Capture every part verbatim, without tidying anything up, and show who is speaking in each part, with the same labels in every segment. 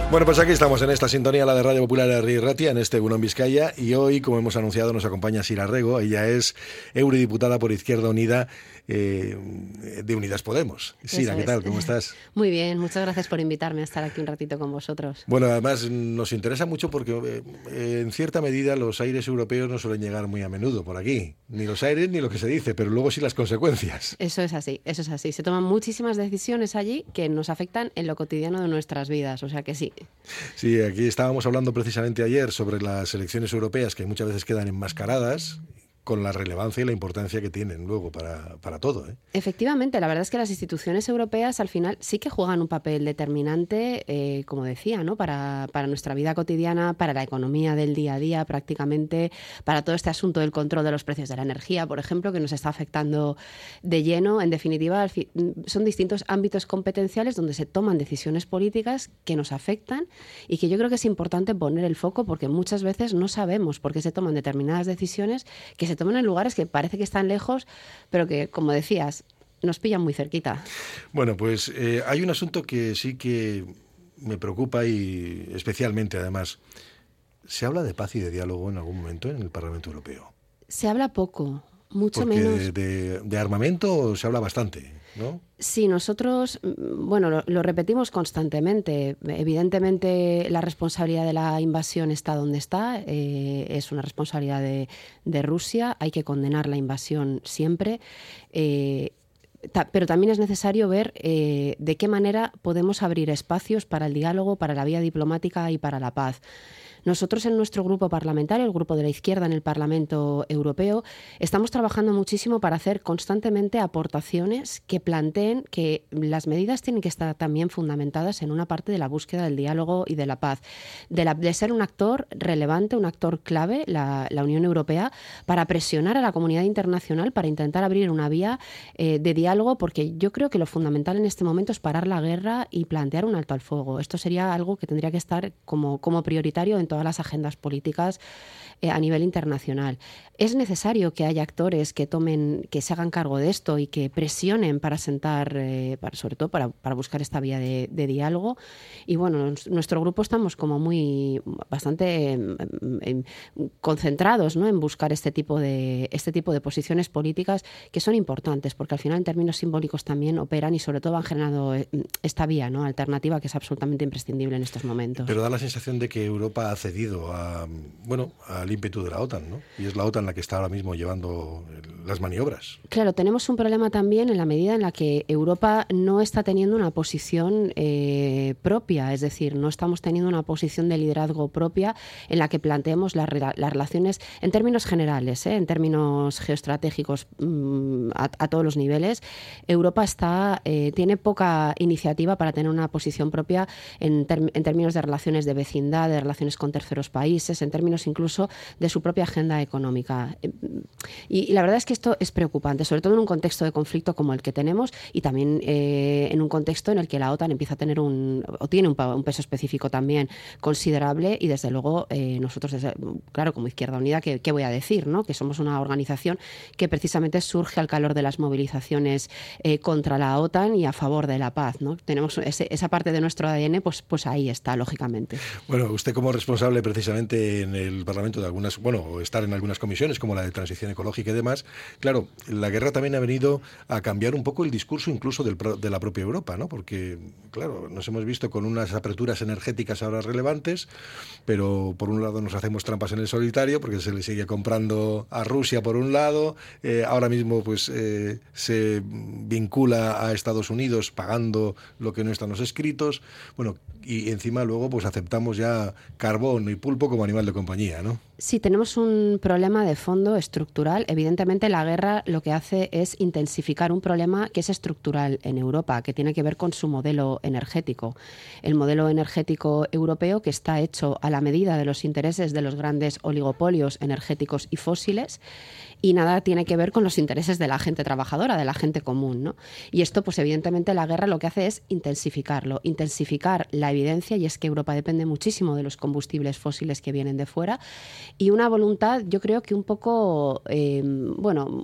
Speaker 1: Bueno, pues aquí estamos en esta sintonía, la de Radio Popular Herri Ratia, en este Egunon Vizcaya, y hoy, como hemos anunciado, nos acompaña Sira Rego. Ella es eurodiputada por Izquierda Unida eh, de Unidas Podemos. Sira, ¿qué tal? ¿Cómo estás?
Speaker 2: Muy bien, muchas gracias por invitarme a estar aquí un ratito con vosotros.
Speaker 1: Bueno, además nos interesa mucho porque eh, en cierta medida los aires europeos no suelen llegar muy a menudo por aquí. Ni los aires ni lo que se dice, pero luego sí las consecuencias.
Speaker 2: Eso es así, eso es así. Se toman muchísimas decisiones allí que nos afectan en lo cotidiano de nuestras vidas, o sea que sí.
Speaker 1: Sí, aquí estábamos hablando precisamente ayer sobre las elecciones europeas que muchas veces quedan enmascaradas, con la relevancia y la importancia que tienen luego para, para todo, ¿eh?
Speaker 2: Efectivamente, la verdad es que las instituciones europeas al final sí que juegan un papel determinante, eh, como decía, ¿no? para, para nuestra vida cotidiana, para la economía del día a día prácticamente, para todo este asunto del control de los precios de la energía, por ejemplo, que nos está afectando de lleno. En definitiva, son distintos ámbitos competenciales donde se toman decisiones políticas que nos afectan y que yo creo que es importante poner el foco porque muchas veces no sabemos por qué se toman determinadas decisiones que se toman en lugares que parece que están lejos, pero que, como decías, nos pillan muy cerquita.
Speaker 1: Bueno, pues eh, hay un asunto que sí que me preocupa y especialmente, además. ¿Se habla de paz y de diálogo en algún momento en el Parlamento Europeo?
Speaker 2: Se habla poco, mucho
Speaker 1: Porque
Speaker 2: menos.
Speaker 1: De, de, de armamento se habla bastante, ¿no?
Speaker 2: Sí, nosotros, bueno, lo, lo repetimos constantemente. Evidentemente, la responsabilidad de la invasión está donde está. Eh, es una responsabilidad de, de Rusia. Hay que condenar la invasión siempre. Eh, ta, pero también es necesario ver eh, de qué manera podemos abrir espacios para el diálogo, para la vía diplomática y para la paz. Nosotros en nuestro grupo parlamentario, el grupo de la izquierda en el Parlamento Europeo, estamos trabajando muchísimo para hacer constantemente aportaciones que planteen que las medidas tienen que estar también fundamentadas en una parte de la búsqueda del diálogo y de la paz, de, la, de ser un actor relevante, un actor clave, la, la Unión Europea, para presionar a la comunidad internacional para intentar abrir una vía eh, de diálogo, porque yo creo que lo fundamental en este momento es parar la guerra y plantear un alto al fuego. Esto sería algo que tendría que estar como, como prioritario en todas las agendas políticas eh, a nivel internacional. Es necesario que haya actores que tomen, que se hagan cargo de esto y que presionen para sentar, eh, para, sobre todo para, para buscar esta vía de, de diálogo. Y bueno, nuestro grupo estamos como muy, bastante eh, eh, concentrados, ¿no?, en buscar este tipo de, este tipo de posiciones políticas que son importantes, porque al final en términos simbólicos también operan y sobre todo han generado esta vía, ¿no?, alternativa que es absolutamente imprescindible en estos momentos.
Speaker 1: Pero da la sensación de que Europa ha cedido a, bueno, al ímpetu de la OTAN, ¿no? Y es la OTAN la que está ahora mismo llevando las maniobras.
Speaker 2: Claro, tenemos un problema también en la medida en la que Europa no está teniendo una posición eh, propia, es decir, no estamos teniendo una posición de liderazgo propia en la que planteemos las, las relaciones en términos generales, ¿eh? en términos geoestratégicos mmm, a, a todos los niveles. Europa está eh, tiene poca iniciativa para tener una posición propia en, ter, en términos de relaciones de vecindad, de relaciones con terceros países, en términos incluso de su propia agenda económica. Y, y la verdad es que esto es preocupante, sobre todo en un contexto de conflicto como el que tenemos y también eh, en un contexto en el que la OTAN empieza a tener un, o tiene un, un peso específico también considerable y desde luego eh, nosotros, desde, claro, como Izquierda Unida, ¿qué, qué voy a decir, ¿no? Que somos una organización que precisamente surge al calor de las movilizaciones eh, contra la OTAN y a favor de la paz, ¿no? Tenemos ese, esa parte de nuestro A D N, pues, pues ahí está, lógicamente.
Speaker 1: Bueno, usted como responsable precisamente en el Parlamento de algunas, bueno, estar en algunas comisiones como la de transición ecológica y demás, claro, la guerra también ha venido a cambiar un poco el discurso incluso del, de la propia Europa, ¿no? Porque, claro, nos hemos visto con unas aperturas energéticas ahora relevantes, pero por un lado nos hacemos trampas en el solitario porque se le sigue comprando a Rusia por un lado, eh, ahora mismo pues eh, se vincula a Estados Unidos pagando lo que no están los escritos, bueno, y encima luego pues aceptamos ya carbón y pulpo como animal de compañía, ¿no?
Speaker 2: Sí, tenemos un problema de fondo estructural. Evidentemente la guerra lo que hace es intensificar un problema que es estructural en Europa, que tiene que ver con su modelo energético. El modelo energético europeo, que está hecho a la medida de los intereses de los grandes oligopolios energéticos y fósiles, y nada tiene que ver con los intereses de la gente trabajadora, de la gente común, ¿no? Y esto, pues evidentemente la guerra lo que hace es intensificarlo, intensificar la evidencia, y es que Europa depende muchísimo de los combustibles combustibles fósiles que vienen de fuera, y una voluntad, yo creo que un poco, eh, bueno,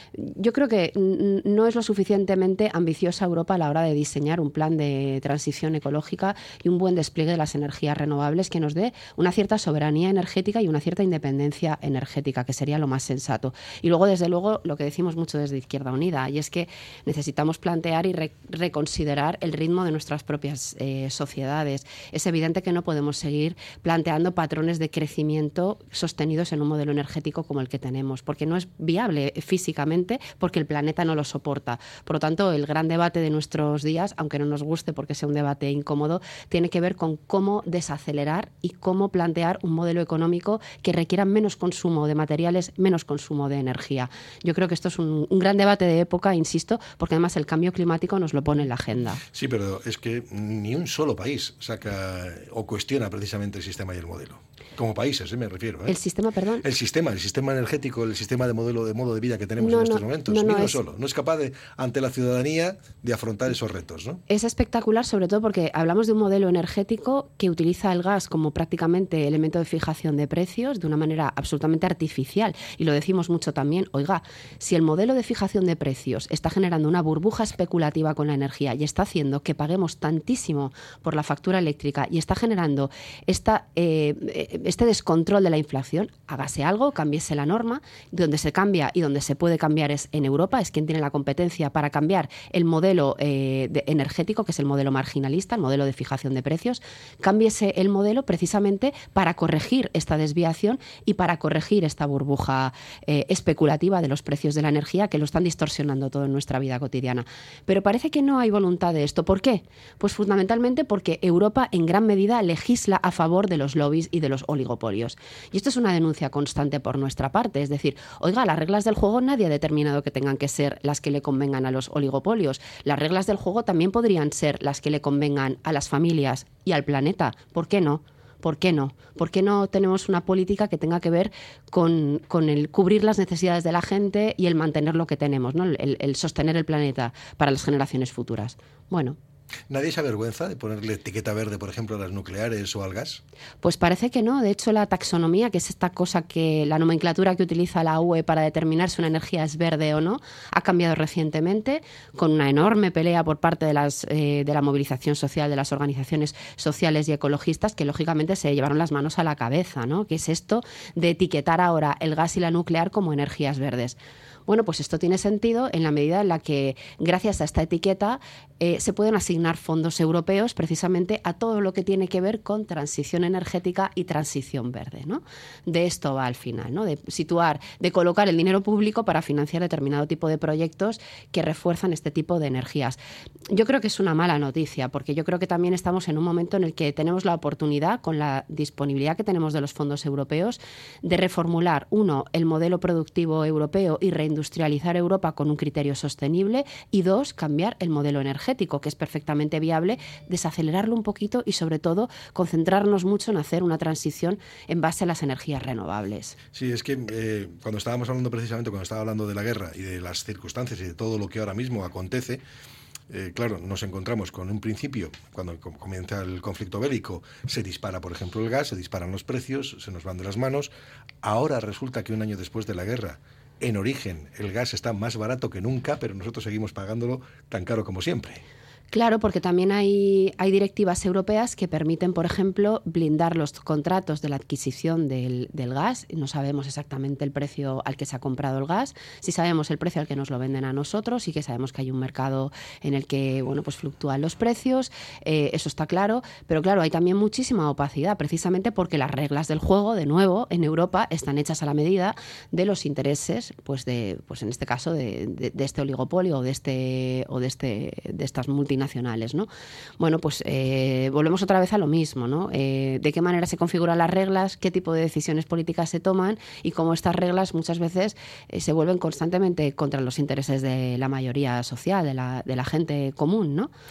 Speaker 2: yo creo que no es lo suficientemente ambiciosa Europa a la hora de diseñar un plan de transición ecológica y un buen despliegue de las energías renovables que nos dé una cierta soberanía energética y una cierta independencia energética, que sería lo más sensato. Y luego, desde luego, lo que decimos mucho desde Izquierda Unida, y es que necesitamos plantear y re- reconsiderar el ritmo de nuestras propias eh, sociedades. Es evidente que no podemos seguir planteando patrones de crecimiento sostenidos en un modelo energético como el que tenemos, porque no es viable físicamente, porque el planeta no lo soporta. Por lo tanto, el gran debate de nuestros días, aunque no nos guste porque sea un debate incómodo, tiene que ver con cómo desacelerar y cómo plantear un modelo económico que requiera menos consumo de materiales, menos consumo de energía. Yo creo que esto es un, un gran debate de época, insisto, porque además el cambio climático nos lo pone en la agenda.
Speaker 1: Sí, pero es que ni un solo país saca o cuestiona precisamente el sistema y el modelo. Como países, ¿eh? me refiero. ¿eh?
Speaker 2: ¿El sistema, perdón?
Speaker 1: El sistema, el sistema energético, el sistema de modelo de modo de vida que tenemos
Speaker 2: no,
Speaker 1: en estos
Speaker 2: no,
Speaker 1: momentos.
Speaker 2: No,
Speaker 1: ni
Speaker 2: no,
Speaker 1: uno
Speaker 2: es...
Speaker 1: solo. No es capaz de, ante la ciudadanía, de afrontar esos retos, ¿no?
Speaker 2: Es espectacular, sobre todo porque hablamos de un modelo energético que utiliza el gas como prácticamente elemento de fijación de precios de una manera absolutamente artificial. Y lo decimos mucho también, oiga, si el modelo de fijación de precios está generando una burbuja especulativa con la energía y está haciendo que paguemos tantísimo por la factura eléctrica y está generando esta, eh, este descontrol de la inflación, hágase algo, cámbiese la norma. Donde se cambia y donde se puede cambiar es en Europa, es quien tiene la competencia para cambiar el modelo eh, de, energético, que es el modelo marginalista, el modelo de fijación de precios. Cámbiese el modelo precisamente para corregir esta desviación y para corregir esta burbuja eh, especulativa de los precios de la energía que lo están distorsionando todo en nuestra vida cotidiana. Pero parece que no hay voluntad de esto. ¿Por qué? Pues fundamentalmente porque Europa en gran medida legisla a favor de los lobbies y de los oligopolios. Y esto es una denuncia constante por nuestra parte. Es decir, oiga, las reglas del juego nadie ha determinado que tengan que ser las que le convengan a los oligopolios. Las reglas del juego también podrían ser las que le convengan a las familias y al planeta. ¿Por qué no? ¿Por qué no? ¿Por qué no tenemos una política que tenga que ver con, con el cubrir las necesidades de la gente y el mantener lo que tenemos, ¿no? el, el sostener el planeta para las generaciones futuras? Bueno.
Speaker 1: ¿Nadie se avergüenza de ponerle etiqueta verde, por ejemplo, a las nucleares o al gas?
Speaker 2: Pues parece que no. De hecho, la taxonomía, que es esta cosa que la nomenclatura que utiliza la U E para determinar si una energía es verde o no, ha cambiado recientemente con una enorme pelea por parte de, las, eh, de la movilización social, de las organizaciones sociales y ecologistas, que lógicamente se llevaron las manos a la cabeza, ¿no? ¿Qué es esto de etiquetar ahora el gas y la nuclear como energías verdes? Bueno, pues esto tiene sentido en la medida en la que, gracias a esta etiqueta, eh, se pueden asignar fondos europeos precisamente a todo lo que tiene que ver con transición energética y transición verde, ¿no? De esto va al final, ¿no? De situar, de colocar el dinero público para financiar determinado tipo de proyectos que refuerzan este tipo de energías. Yo creo que es una mala noticia, porque yo creo que también estamos en un momento en el que tenemos la oportunidad, con la disponibilidad que tenemos de los fondos europeos, de reformular, uno, el modelo productivo europeo y reindustrializar industrializar Europa con un criterio sostenible y dos, cambiar el modelo energético, que es perfectamente viable, desacelerarlo un poquito y sobre todo concentrarnos mucho en hacer una transición en base a las energías renovables.
Speaker 1: Sí, es que eh, cuando estábamos hablando precisamente, cuando estaba hablando de la guerra y de las circunstancias y de todo lo que ahora mismo acontece, Eh, claro, nos encontramos con un principio, cuando comienza el conflicto bélico, se dispara, por ejemplo, el gas, se disparan los precios, se nos van de las manos. Ahora resulta que un año después de la guerra, en origen, el gas está más barato que nunca, pero nosotros seguimos pagándolo tan caro como siempre.
Speaker 2: Claro, porque también hay, hay directivas europeas que permiten, por ejemplo, blindar los contratos de la adquisición del, del gas. No sabemos exactamente el precio al que se ha comprado el gas, sí sabemos el precio al que nos lo venden a nosotros, y que sabemos que hay un mercado en el que, bueno, pues fluctúan los precios, eh, eso está claro, pero claro, hay también muchísima opacidad, precisamente porque las reglas del juego, de nuevo, en Europa, están hechas a la medida de los intereses, pues de, pues en este caso, de, de, de este oligopolio o de este, o de este, de estas multinacionales. Nacionales, ¿no? Bueno, pues eh, volvemos otra vez a lo mismo, ¿no? Eh, ¿De qué manera se configuran las reglas? ¿Qué tipo de decisiones políticas se toman? Y cómo estas reglas muchas veces eh, se vuelven constantemente contra los intereses de la mayoría social, de la, de la gente común, ¿no?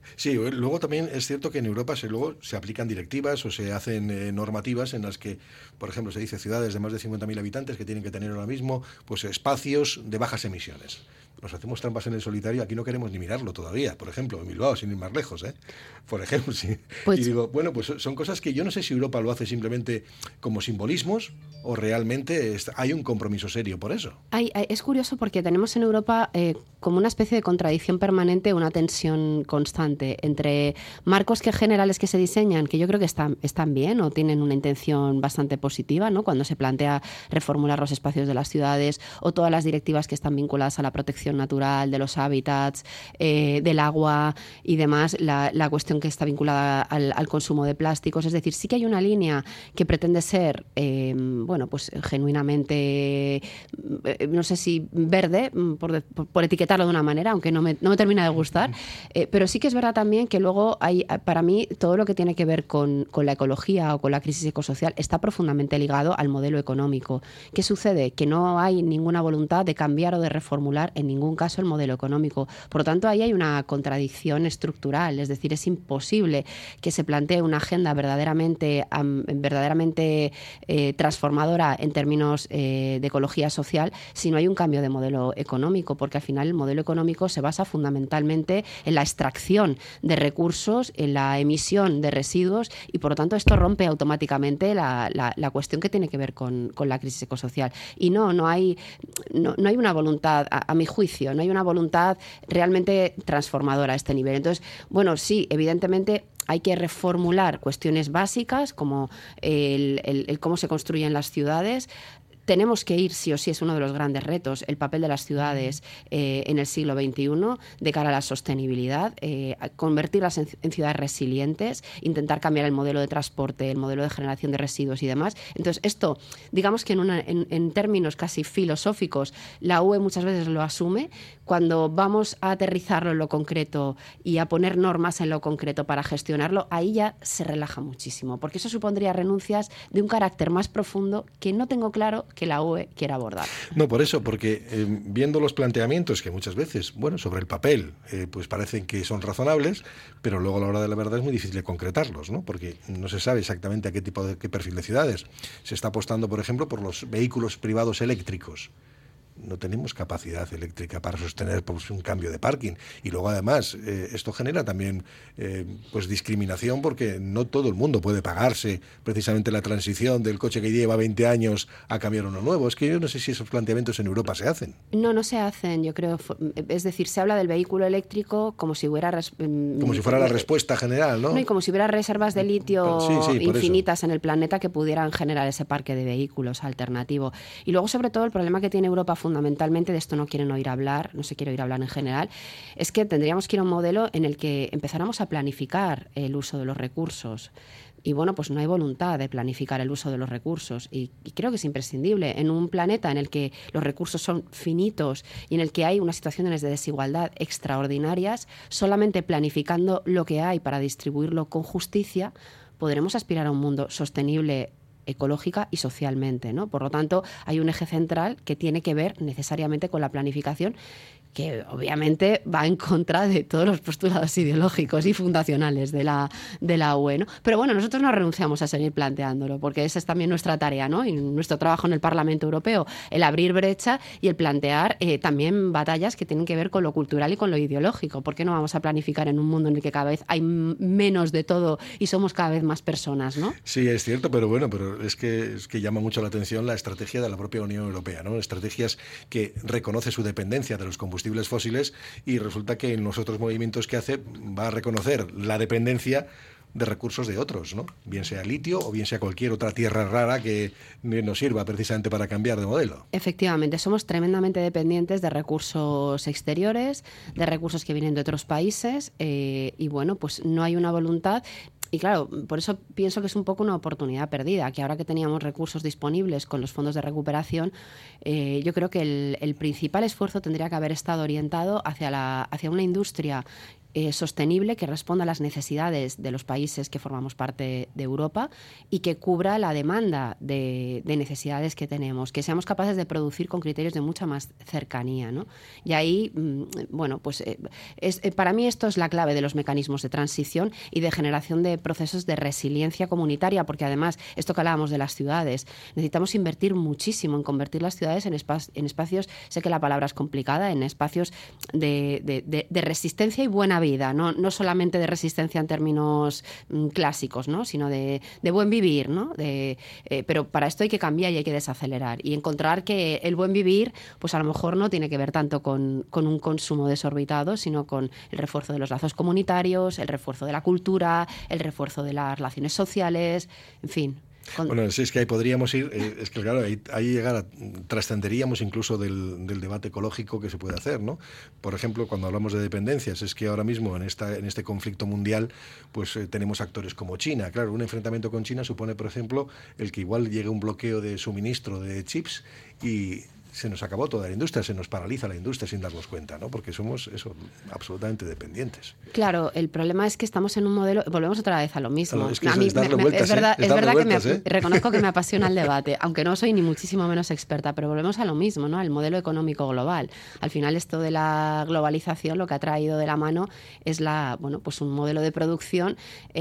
Speaker 1: Sí, luego también es cierto que en Europa se, luego se aplican directivas o se hacen eh, normativas en las que, por ejemplo, se dice ciudades de más de cincuenta mil habitantes que tienen que tener ahora mismo pues espacios de bajas emisiones. Nos hacemos trampas en el solitario, aquí no queremos ni mirarlo todavía, por ejemplo, en Bilbao, sin ir más lejos, ¿eh? Por ejemplo, sí. Pues, y digo, bueno, pues son cosas que yo no sé si Europa lo hace simplemente como simbolismos o realmente hay un compromiso serio por eso.
Speaker 2: Hay, hay, es curioso porque tenemos en Europa eh, como una especie de contradicción permanente, una tensión constante entre marcos que generales que se diseñan, que yo creo que están, están bien o tienen una intención bastante positiva, ¿no? Cuando se plantea reformular los espacios de las ciudades o todas las directivas que están vinculadas a la protección natural, de los hábitats, eh, del agua y demás, la, la cuestión que está vinculada al, al consumo de plásticos. Es decir, sí que hay una línea que pretende ser, eh, bueno, pues genuinamente, eh, no sé si verde, por, por, por etiquetarlo de una manera, aunque no me, no me termina de gustar, eh, pero sí que es verdad también que luego hay, para mí, todo lo que tiene que ver con, con la ecología o con la crisis ecosocial está profundamente ligado al modelo económico. ¿Qué sucede? Que no hay ninguna voluntad de cambiar o de reformular en ningún caso el modelo económico. Por lo tanto, ahí hay una contradicción estructural, es decir, es imposible que se plantee una agenda verdaderamente, um, verdaderamente eh, transformadora en términos eh, de ecología social si no hay un cambio de modelo económico, porque al final el modelo económico se basa fundamentalmente en la extracción de recursos, en la emisión de residuos y, por lo tanto, esto rompe automáticamente la, la, la cuestión que tiene que ver con, con la crisis ecosocial. Y no, no hay, no, no hay una voluntad, a, a mi juicio, no hay una voluntad realmente transformadora a este nivel. Entonces, bueno, sí, evidentemente hay que reformular cuestiones básicas como el, el, el cómo se construyen las ciudades. Tenemos que ir, sí o sí, es uno de los grandes retos, el papel de las ciudades eh, en el siglo veintiuno de cara a la sostenibilidad, eh, convertirlas en, en ciudades resilientes, intentar cambiar el modelo de transporte, el modelo de generación de residuos y demás. Entonces, esto, digamos que en, una, en, en términos casi filosóficos, la U E muchas veces lo asume. Cuando vamos a aterrizarlo en lo concreto y a poner normas en lo concreto para gestionarlo, ahí ya se relaja muchísimo, porque eso supondría renuncias de un carácter más profundo que no tengo claro que la U E quiera abordar.
Speaker 1: No, por eso, porque eh, viendo los planteamientos que muchas veces, bueno, sobre el papel, eh, pues parecen que son razonables, pero luego a la hora de la verdad es muy difícil de concretarlos, ¿no? Porque no se sabe exactamente a qué tipo de qué perfil de ciudades. Se está apostando, por ejemplo, por los vehículos privados eléctricos. No tenemos capacidad eléctrica para sostener pues, un cambio de parking. Y luego, además, eh, esto genera también eh, pues discriminación porque no todo el mundo puede pagarse precisamente la transición del coche que lleva veinte años a cambiar uno nuevo. Es que yo no sé si esos planteamientos en Europa se hacen.
Speaker 2: No, no se hacen, yo creo. Es decir, se habla del vehículo eléctrico como si hubiera... Res...
Speaker 1: Como si fuera la respuesta general, ¿no?
Speaker 2: No, y como si hubiera reservas de litio
Speaker 1: sí, sí,
Speaker 2: infinitas en el planeta que pudieran generar ese parque de vehículos alternativo. Y luego, sobre todo, el problema que tiene Europa fundamentalmente, de esto no quieren oír hablar, no se quiere oír hablar en general, es que tendríamos que ir a un modelo en el que empezáramos a planificar el uso de los recursos. Y bueno, pues no hay voluntad de planificar el uso de los recursos y, y creo que es imprescindible. En un planeta en el que los recursos son finitos y en el que hay unas situaciones de desigualdad extraordinarias, solamente planificando lo que hay para distribuirlo con justicia, podremos aspirar a un mundo sostenible ecológica y socialmente, ¿no? Por lo tanto, hay un eje central que tiene que ver necesariamente con la planificación, que obviamente va en contra de todos los postulados ideológicos y fundacionales de la, de la U E, ¿no? Pero bueno, nosotros no renunciamos a seguir planteándolo, porque esa es también nuestra tarea, ¿no? Y nuestro trabajo en el Parlamento Europeo, el abrir brecha y el plantear eh, también batallas que tienen que ver con lo cultural y con lo ideológico. ¿Por qué no vamos a planificar en un mundo en el que cada vez hay menos de todo y somos cada vez más personas, ¿no?
Speaker 1: Sí, es cierto, pero bueno, pero es que, es que llama mucho la atención la estrategia de la propia Unión Europea, ¿no? Estrategias que reconoce su dependencia de los combustibles fósiles y resulta que en los otros movimientos que hace va a reconocer la dependencia de recursos de otros, ¿no? Bien sea litio o bien sea cualquier otra tierra rara que nos sirva precisamente para cambiar de modelo.
Speaker 2: Efectivamente, somos tremendamente dependientes de recursos exteriores, de recursos que vienen de otros países eh, y bueno, pues no hay una voluntad. Y claro, por eso pienso que es un poco una oportunidad perdida, que ahora que teníamos recursos disponibles con los fondos de recuperación, eh, yo creo que el, el principal esfuerzo tendría que haber estado orientado hacia, la, hacia una industria eh, sostenible que responda a las necesidades de los países que formamos parte de Europa y que cubra la demanda de, de necesidades que tenemos, que seamos capaces de producir con criterios de mucha más cercanía, ¿no? Y ahí, bueno, pues eh, es, eh, para mí esto es la clave de los mecanismos de transición y de generación de procesos de resiliencia comunitaria, porque además, esto que hablábamos de las ciudades, necesitamos invertir muchísimo en convertir las ciudades en, espa- en espacios, sé que la palabra es complicada, en espacios de, de, de, de resistencia y buena vida, no, no solamente de resistencia en términos mm, clásicos, ¿no? Sino de, de buen vivir, ¿no? De, eh, pero para esto hay que cambiar y hay que desacelerar y encontrar que el buen vivir, pues a lo mejor no tiene que ver tanto con, con un consumo desorbitado, sino con el refuerzo de los lazos comunitarios, el refuerzo de la cultura, el refuerzo de las relaciones sociales, en fin.
Speaker 1: Con... Bueno, sí, es que ahí podríamos ir, eh, es que claro, ahí, ahí llegar a, trascenderíamos incluso del, del debate ecológico que se puede hacer, ¿no? Por ejemplo, cuando hablamos de dependencias, es que ahora mismo en esta en este conflicto mundial, pues eh, tenemos actores como China. Claro, un enfrentamiento con China supone, por ejemplo, el que igual llegue un bloqueo de suministro de chips y se nos acabó toda la industria, se nos paraliza la industria sin darnos cuenta, ¿no? Porque somos eso, absolutamente dependientes.
Speaker 2: Claro, el problema es que estamos en un modelo, volvemos otra vez a lo mismo.
Speaker 1: Claro, es que
Speaker 2: a mí
Speaker 1: es, darle
Speaker 2: me,
Speaker 1: vueltas,
Speaker 2: es verdad,
Speaker 1: ¿eh? es
Speaker 2: es verdad
Speaker 1: vueltas,
Speaker 2: que me,
Speaker 1: ¿eh?
Speaker 2: reconozco que me apasiona el debate, aunque no soy ni muchísimo menos experta, pero volvemos a lo mismo, ¿no? El modelo económico global. Al final esto de la globalización lo que ha traído de la mano es la, bueno, pues un modelo de producción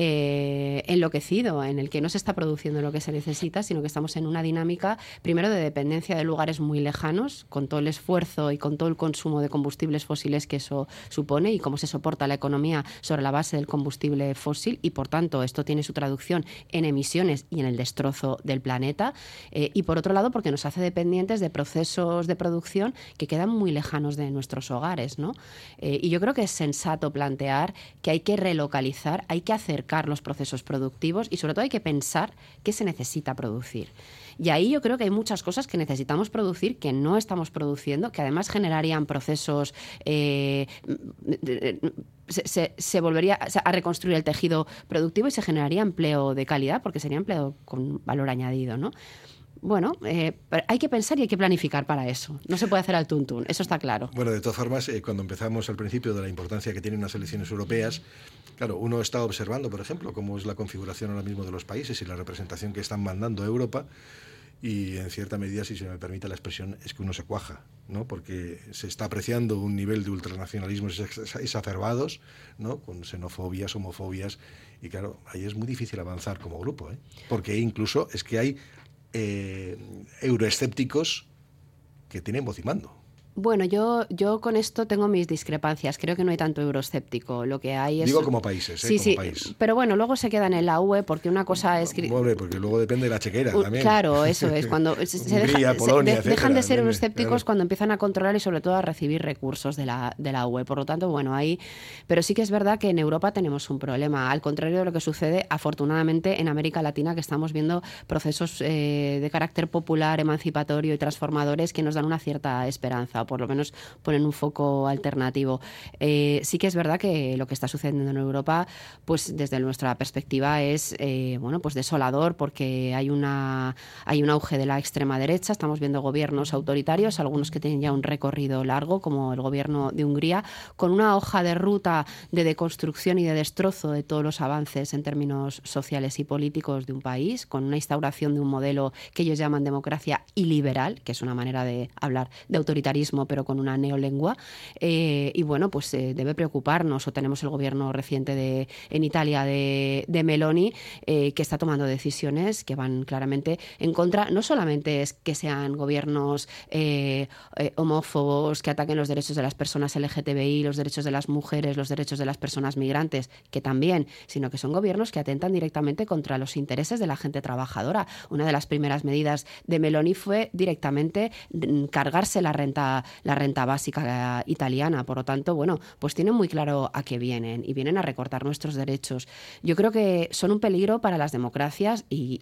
Speaker 2: eh, enloquecido, en el que no se está produciendo lo que se necesita, sino que estamos en una dinámica, primero, de dependencia de lugares muy lejanos, con todo el esfuerzo y con todo el consumo de combustibles fósiles que eso supone y cómo se soporta la economía sobre la base del combustible fósil, y por tanto esto tiene su traducción en emisiones y en el destrozo del planeta, eh, y por otro lado porque nos hace dependientes de procesos de producción que quedan muy lejanos de nuestros hogares, ¿no? Eh, y yo creo que es sensato plantear que hay que relocalizar, hay que acercar los procesos productivos y sobre todo hay que pensar qué se necesita producir. Y ahí yo creo que hay muchas cosas que necesitamos producir que no estamos produciendo, que además generarían procesos... Eh, se, se, se volvería a reconstruir el tejido productivo y se generaría empleo de calidad, porque sería empleo con valor añadido, ¿no? Bueno, eh, hay que pensar y hay que planificar para eso. No se puede hacer al tuntún, eso está claro.
Speaker 1: Bueno, de todas formas, eh, cuando empezamos al principio de la importancia que tienen las elecciones europeas, claro, uno está observando, por ejemplo, cómo es la configuración ahora mismo de los países y la representación que están mandando a Europa, y en cierta medida, si se me permite la expresión, es que uno se cuaja, ¿no? Porque se está apreciando un nivel de ultranacionalismos exacerbados, ¿no? Con xenofobias, homofobias, y claro, ahí es muy difícil avanzar como grupo, ¿eh? Porque incluso es que hay eh, euroescépticos que tienen voz y mando.
Speaker 2: Bueno, yo, yo con esto tengo mis discrepancias. Creo que no hay tanto euroescéptico. Lo que hay es...
Speaker 1: Digo como países, ¿eh?
Speaker 2: Sí,
Speaker 1: como
Speaker 2: sí,
Speaker 1: país.
Speaker 2: Pero bueno, luego se quedan en la U E porque una cosa es...
Speaker 1: Hombre, porque luego depende de la chequera
Speaker 2: uh,
Speaker 1: también.
Speaker 2: Claro, eso es. Cuando se,
Speaker 1: Hungría,
Speaker 2: deja,
Speaker 1: Polonia,
Speaker 2: se de,
Speaker 1: etcétera,
Speaker 2: dejan de ser
Speaker 1: también,
Speaker 2: euroescépticos
Speaker 1: claro.
Speaker 2: Cuando empiezan a controlar y sobre todo a recibir recursos de la, de la U E. Por lo tanto, bueno, ahí... Pero sí que es verdad que en Europa tenemos un problema. Al contrario de lo que sucede, afortunadamente, en América Latina, que estamos viendo procesos eh, de carácter popular, emancipatorio y transformadores que nos dan una cierta esperanza, o por lo menos ponen un foco alternativo. Eh, sí que es verdad que lo que está sucediendo en Europa, pues desde nuestra perspectiva es eh, bueno, pues desolador, porque hay una hay un auge de la extrema derecha. Estamos viendo gobiernos autoritarios, algunos que tienen ya un recorrido largo, como el gobierno de Hungría, con una hoja de ruta de deconstrucción y de destrozo de todos los avances en términos sociales y políticos de un país, con una instauración de un modelo que ellos llaman democracia iliberal, que es una manera de hablar de autoritarismo pero con una neolengua. Eh, y bueno, pues eh, debe preocuparnos. O tenemos el gobierno reciente de, en Italia de, de Meloni, eh, que está tomando decisiones que van claramente en contra. No solamente es que sean gobiernos eh, eh, homófobos, que ataquen los derechos de las personas L G T B I, los derechos de las mujeres, los derechos de las personas migrantes, que también, sino que son gobiernos que atentan directamente contra los intereses de la gente trabajadora. Una de las primeras medidas de Meloni fue directamente cargarse la renta, la renta básica italiana. Por lo tanto, bueno, pues tienen muy claro a qué vienen y vienen a recortar nuestros derechos. Yo creo que son un peligro para las democracias y, y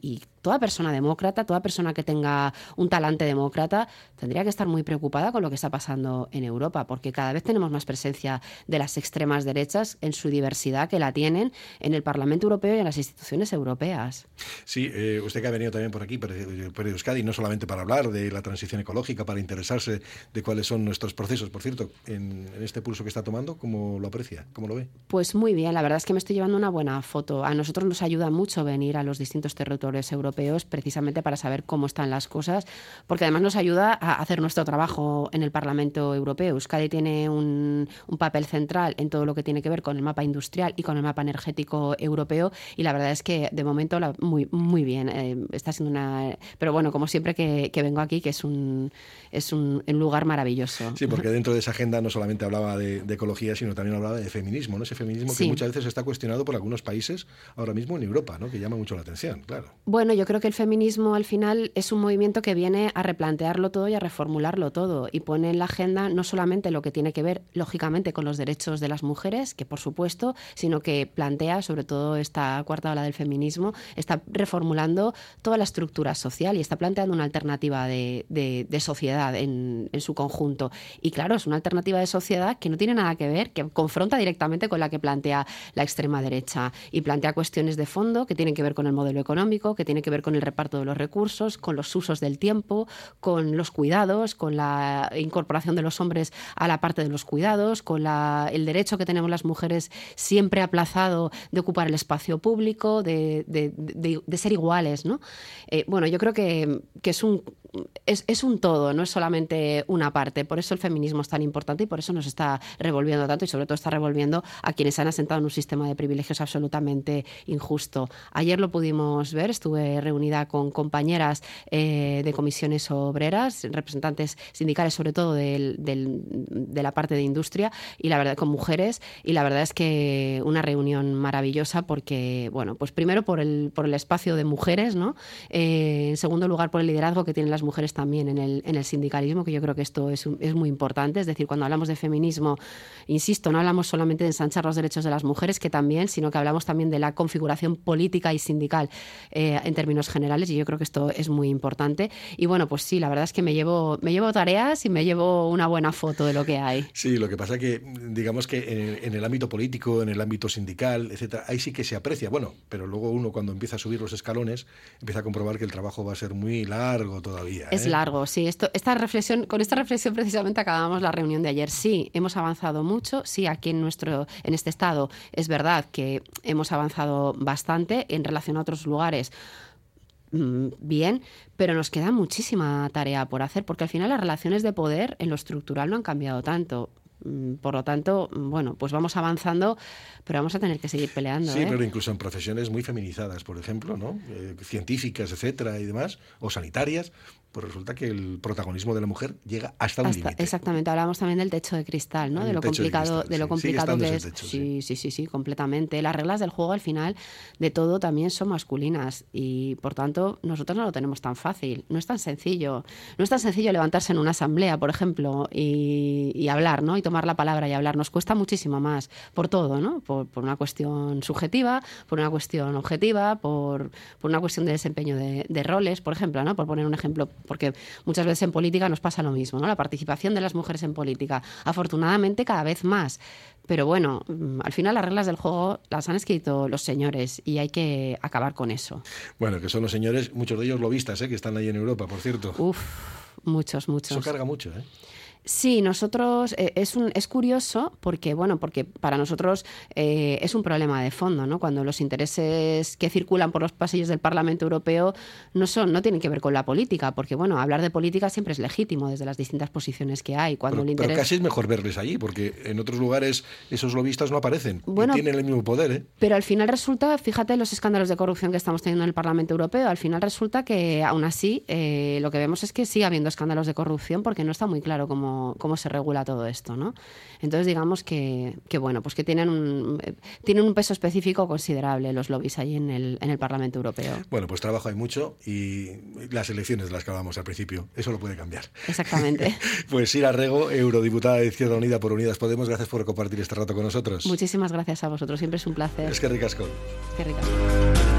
Speaker 2: toda persona demócrata, toda persona que tenga un talante demócrata, tendría que estar muy preocupada con lo que está pasando en Europa, porque cada vez tenemos más presencia de las extremas derechas en su diversidad que la tienen en el Parlamento Europeo y en las instituciones europeas.
Speaker 1: Sí, eh, usted que ha venido también por aquí, por, por Euskadi, no solamente para hablar de la transición ecológica, para interesarse de cuáles son nuestros procesos, por cierto, en, en este pulso que está tomando, ¿cómo lo aprecia? ¿Cómo lo ve?
Speaker 2: Pues muy bien, la verdad es que me estoy llevando una buena foto. A nosotros nos ayuda mucho venir a los distintos territorios europeos precisamente para saber cómo están las cosas, porque además nos ayuda a hacer nuestro trabajo en el Parlamento Europeo. Euskadi tiene un, un papel central en todo lo que tiene que ver con el mapa industrial y con el mapa energético europeo, y la verdad es que de momento la, muy, muy bien. Eh, está siendo una... Pero bueno, como siempre que, que vengo aquí, que es un, es un, un lugar maravilloso.
Speaker 1: Sí, porque dentro de esa agenda no solamente hablaba de, de ecología, sino también hablaba de feminismo, ¿no? Ese feminismo
Speaker 2: sí.
Speaker 1: que muchas veces está cuestionado por algunos países ahora mismo en Europa, ¿no? Que llama mucho la atención, claro.
Speaker 2: Bueno, yo creo que el feminismo al final es un movimiento que viene a replantearlo todo y a reformularlo todo, y pone en la agenda no solamente lo que tiene que ver, lógicamente, con los derechos de las mujeres, que por supuesto, sino que plantea, sobre todo esta cuarta ola del feminismo, está reformulando toda la estructura social y está planteando una alternativa de, de, de sociedad en, en su conjunto. Y claro, es una alternativa de sociedad que no tiene nada que ver, que confronta directamente con la que plantea la extrema derecha, y plantea cuestiones de fondo que tienen que ver con el modelo económico, que tiene que ver con el reparto de los recursos, con los usos del tiempo, con los cuidados, con la incorporación de los hombres a la parte de los cuidados, con la, el derecho que tenemos las mujeres siempre aplazado de ocupar el espacio público, de, de, de, de ser iguales, ¿no? Eh, bueno, yo creo que, que es un Es, es un todo, no es solamente una parte. Por eso el feminismo es tan importante y por eso nos está revolviendo tanto, y sobre todo está revolviendo a quienes han asentado en un sistema de privilegios absolutamente injusto. Ayer lo pudimos ver, estuve reunida con compañeras eh, de comisiones obreras, representantes sindicales sobre todo del, del, de la parte de industria, y la verdad, con mujeres, y la verdad es que una reunión maravillosa porque, bueno, pues primero por el, por el espacio de mujeres, ¿no? Eh, en segundo lugar por el liderazgo que tienen las mujeres también en el, en el sindicalismo, que yo creo que esto es, es muy importante. Es decir, cuando hablamos de feminismo, insisto, no hablamos solamente de ensanchar los derechos de las mujeres, que también, sino que hablamos también de la configuración política y sindical eh, en términos generales, y yo creo que esto es muy importante. Y bueno, pues sí, la verdad es que me llevo, me llevo tareas y me llevo una buena foto de lo que hay.
Speaker 1: Sí, lo que pasa es que, digamos que en, en el ámbito político, en el ámbito sindical, etcétera, ahí sí que se aprecia. Bueno, pero luego uno cuando empieza a subir los escalones empieza a comprobar que el trabajo va a ser muy largo todavía. ¿eh?
Speaker 2: Es largo, sí. Esto, esta reflexión, con esta reflexión precisamente acabamos la reunión de ayer. Sí, hemos avanzado mucho. Sí, aquí en nuestro, en este estado es verdad que hemos avanzado bastante en relación a otros lugares. Bien, pero nos queda muchísima tarea por hacer, porque al final las relaciones de poder en lo estructural no han cambiado tanto. Por lo tanto, bueno, pues vamos avanzando, pero vamos a tener que seguir peleando.
Speaker 1: Sí,
Speaker 2: ¿eh?
Speaker 1: pero incluso en profesiones muy feminizadas, por ejemplo, ¿no? Eh, científicas, etcétera, y demás, o sanitarias, pues resulta que el protagonismo de la mujer llega hasta un límite.
Speaker 2: Exactamente, hablábamos también del techo de cristal, ¿no? De lo complicado, de, cristal, de lo complicado
Speaker 1: sí.
Speaker 2: que es.
Speaker 1: Techo,
Speaker 2: sí, sí, sí, sí, completamente. Las reglas del juego al final de todo también son masculinas y por tanto nosotros no lo tenemos tan fácil. No es tan sencillo. No es tan sencillo levantarse en una asamblea, por ejemplo, y, y hablar, ¿no? Y tomar la palabra y hablar. Nos cuesta muchísimo más por todo, ¿no? Por, por una cuestión subjetiva, por una cuestión objetiva, por, por una cuestión de desempeño de, de roles, por ejemplo, ¿no? Por poner un ejemplo, porque muchas veces en política nos pasa lo mismo, ¿no? La participación de las mujeres en política, afortunadamente cada vez más, pero bueno, al final las reglas del juego las han escrito los señores y hay que acabar con eso.
Speaker 1: Bueno, que son los señores, muchos de ellos lobistas, ¿eh? Que están ahí en Europa, por cierto.
Speaker 2: Uf, muchos, muchos.
Speaker 1: Eso carga mucho, ¿eh?
Speaker 2: Sí, nosotros eh, es un es curioso porque bueno porque para nosotros eh, es un problema de fondo, ¿no? Cuando los intereses que circulan por los pasillos del Parlamento Europeo no son no tienen que ver con la política, porque bueno hablar de política siempre es legítimo desde las distintas posiciones que hay. Cuando
Speaker 1: pero,
Speaker 2: el interés...
Speaker 1: pero casi es mejor verles allí, porque en otros lugares esos lobistas no aparecen
Speaker 2: bueno,
Speaker 1: y tienen el mismo poder, ¿eh?
Speaker 2: Pero al final resulta, fíjate los escándalos de corrupción que estamos teniendo en el Parlamento Europeo, al final resulta que aún así eh, lo que vemos es que sigue habiendo escándalos de corrupción porque no está muy claro cómo cómo se regula todo esto, ¿no? Entonces digamos que, que bueno, pues que tienen un, tienen un peso específico considerable los lobbies ahí en el, en el Parlamento Europeo.
Speaker 1: Bueno, pues trabajo hay mucho y las elecciones de las que hablábamos al principio, eso lo puede cambiar.
Speaker 2: Exactamente.
Speaker 1: Pues Sira Rego, eurodiputada de Izquierda Unida por Unidas Podemos, gracias por compartir este rato con nosotros.
Speaker 2: Muchísimas gracias a vosotros, siempre es un placer.
Speaker 1: Es que ricasco.
Speaker 2: Es que ricasco.